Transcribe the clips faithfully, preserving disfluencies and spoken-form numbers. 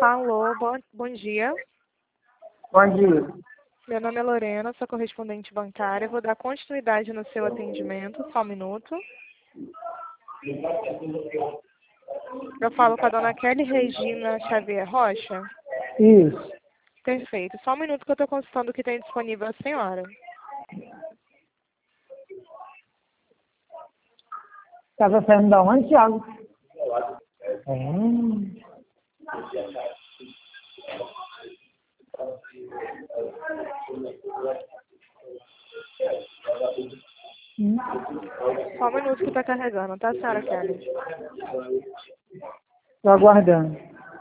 Alô, bom, bom dia. Bom dia. Meu nome é Lorena, sou correspondente bancária. Vou dar continuidade no seu atendimento, só um minuto. Eu falo com a dona Kelly Regina Xavier Rocha? Isso. Perfeito. Só um minuto que eu estou consultando o que tem disponível a senhora. Estava saindo da onde, Thiago? Hum. Hum. Só um minuto que está carregando, tá, senhora Kelly? Estou aguardando.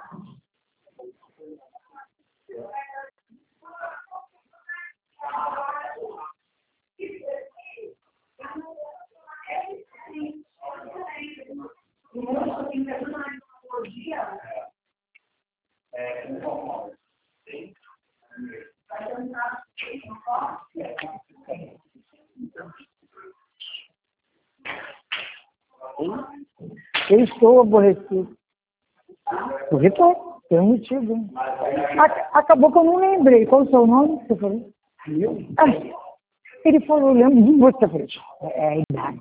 Eu estou aborrecido. Porque estou, tem um motivo. Ac- Acabou que eu não lembrei. Qual é o seu nome? Você falou? Ah, ele falou, eu lembro de você. Eu falei, é a idade.